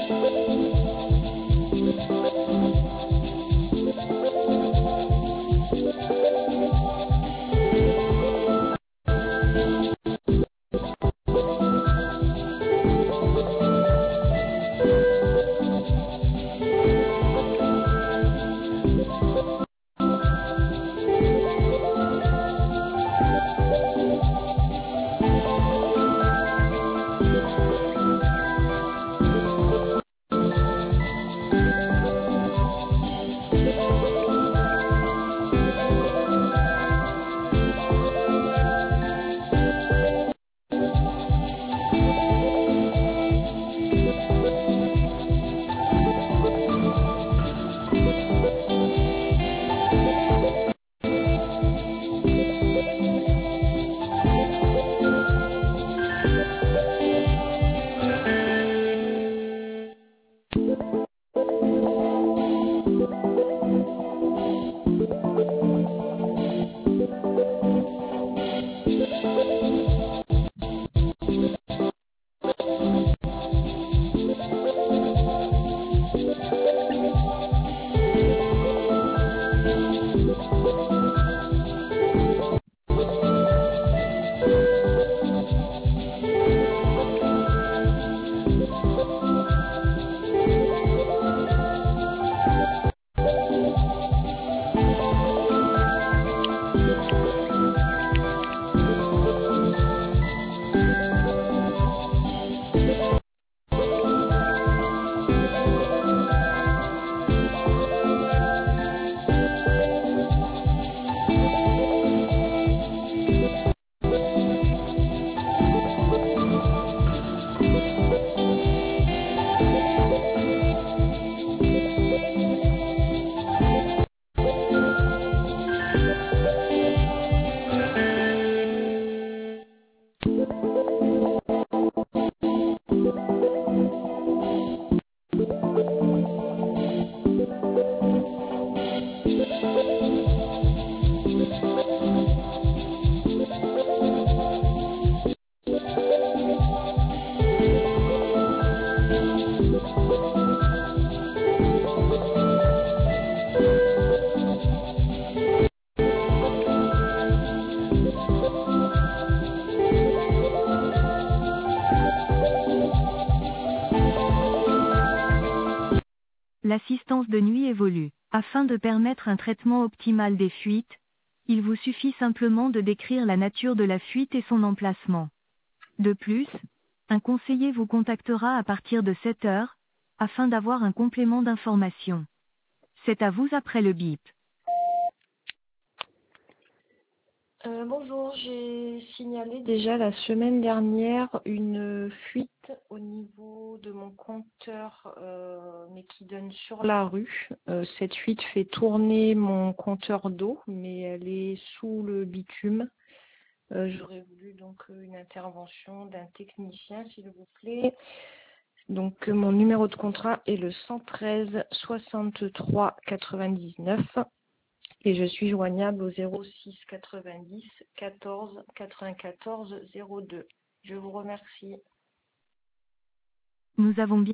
L'assistance de nuit évolue. Afin de permettre un traitement optimal des fuites, il vous suffit simplement de décrire la nature de la fuite et son emplacement. De plus, un conseiller vous contactera à partir de 7 heures, afin d'avoir un complément d'information. C'est à vous après le bip. Bonjour, j'ai signalé déjà la semaine dernière une fuite au niveau de mon compteur, mais qui donne sur la rue. Cette fuite fait tourner mon compteur d'eau, mais elle est sous le bitume. J'aurais voulu donc une intervention d'un technicien, s'il vous plaît. Donc mon numéro de contrat est le 113 63 99. Et je suis joignable au 06 90 14 94 02. Je vous remercie. Nous avons bien